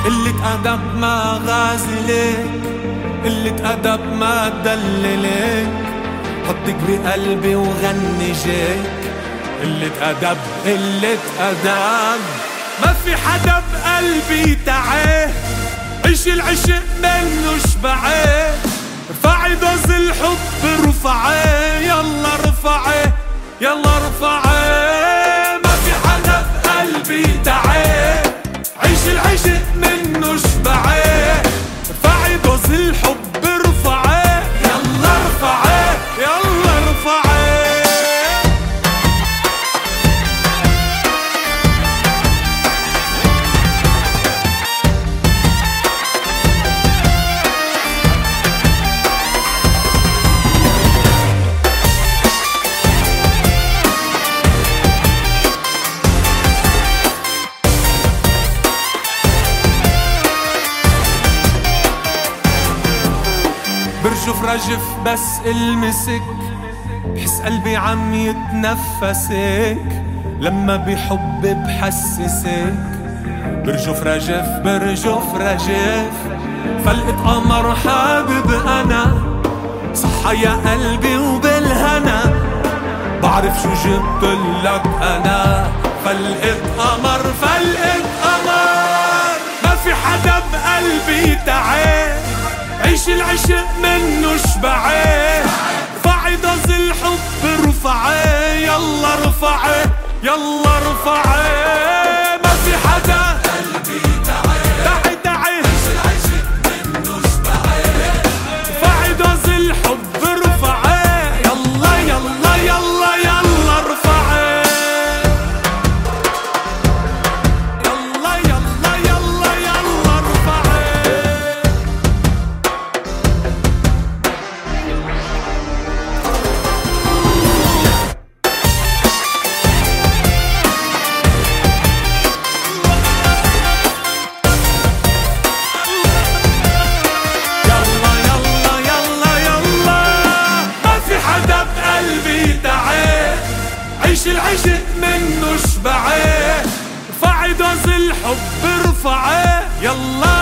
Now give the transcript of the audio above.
قلة أدب ما غازلك، قلة أدب ما دللك، حطك بقلبي وغنجك. قلة أدب قلة أدب، ما في حدا بقلبي تعاه، عيش العشق منه شبعاه. ارفعي دوز الحب رفعاه، يلا رفعاه يلا رفعاه. ما في حدا بقلبي تعاه، عيش العشق منه شبعاه. ارفعي دوز الحب رفعاه، يلا رفعاه يلا رفعاه. برجف رجف بس المسك، بحس قلبي عم يتنفسك، لما بحب بحسسك. برجف رجف برجف رجف، فلقت قمر حابب أنا، صحى يا قلبي وبالهنا. بعرف شو جبتلك أنا، فلقت قمر فلقت قمر. ما في حدا بقلبي تعاه، عيش العشق منه شبعاه. ارفعي دوز الحب رفعاه، يلا رفعاه يلا رفعاه. ما في حدا قلبي تعاه، تعي عيش العشق منه شبعاه. ارفعي دوز الحب رفعاه، يلا يلا يلا يلا رفعاه. يلا يلا يلا يلا رفعاه. عيش العشق منه شبعاه، ارفعي دوز الحب رفعاه، يلا